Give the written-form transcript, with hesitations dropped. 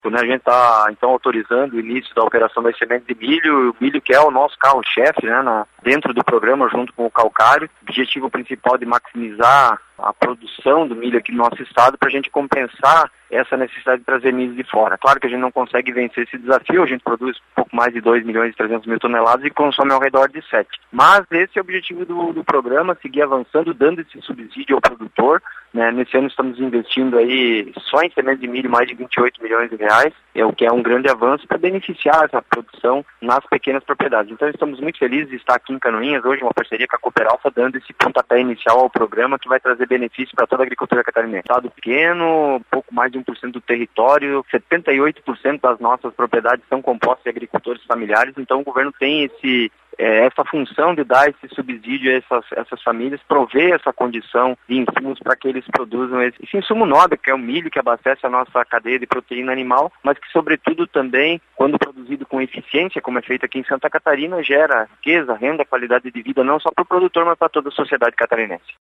público, né? A gente está, então, autorizando o início da operação das sementes de milho, o milho que é o nosso carro-chefe, né, dentro do programa, junto com o calcário. O objetivo principal de maximizar a produção do milho aqui no nosso estado para a gente compensar essa necessidade de trazer milho de fora. Claro que a gente não consegue vencer esse desafio, a gente produz um pouco mais de 2.300.000 toneladas e consome ao redor de 7. Mas esse é o objetivo do programa, seguir avançando, dando esse subsídio ao produtor, né? Nesse ano estamos investindo aí só em sementes de milho mais de 28 milhões de reais, o que é um grande avanço para beneficiar essa produção nas pequenas propriedades. Então estamos muito felizes de estar aqui em Canoinhas, hoje uma parceria com a Cooperalfa, dando esse pontapé inicial ao programa que vai trazer benefício para toda a agricultura catarinense. Estado pequeno, pouco mais de 1% do território, 78% das nossas propriedades são compostas de agricultores familiares, então o governo tem essa função de dar esse subsídio a essas famílias, prover essa condição de insumos para que eles produzam esse insumo nobre, que é o milho, que abastece a nossa cadeia de proteína animal, mas que, sobretudo, também, quando produzido com eficiência, como é feito aqui em Santa Catarina, gera riqueza, renda, qualidade de vida, não só para o produtor, mas para toda a sociedade catarinense.